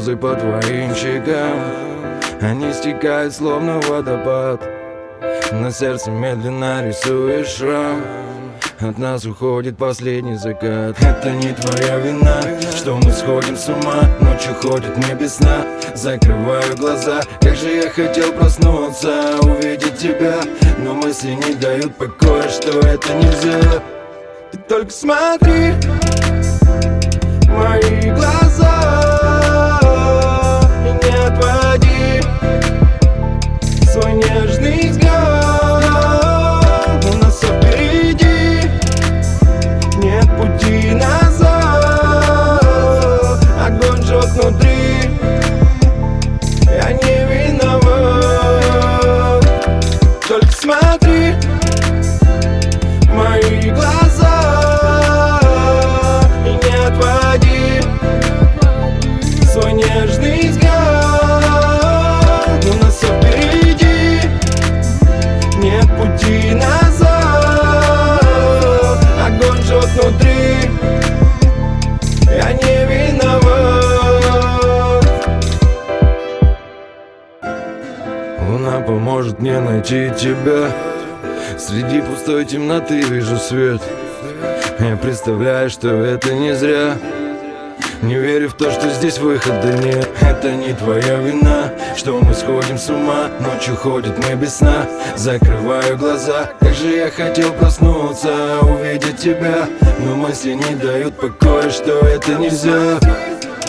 слезы по твоим щекам. Они стекают словно водопад. На сердце медленно рисуешь шрам. От нас уходит последний закат. Это не твоя вина, что мы сходим с ума. Ночью ходит мне без сна. Закрываю глаза, как же я хотел проснуться, увидеть тебя. Но мысли не дают покоя, что это нельзя. Ты только смотри в мои глаза и не отводи свой нежный взгляд. У нас все впереди, нет пути назад. Огонь жжет внутри, я не виноват. Только смотри в мои глаза и не отводи свой нежный взгляд. У нас все впереди, нет пути назад. Огонь жжет внутри, я не виноват. Луна поможет мне найти тебя. Среди пустой темноты вижу свет. Я представляю, что это не зря. Не верю в то, что здесь выхода нет. Это не твоя вина, что мы сходим с ума. Ночью ходит мы без сна. Закрываю глаза, как же я хотел проснуться, увидеть тебя. Но мысли не дают покоя, что это нельзя.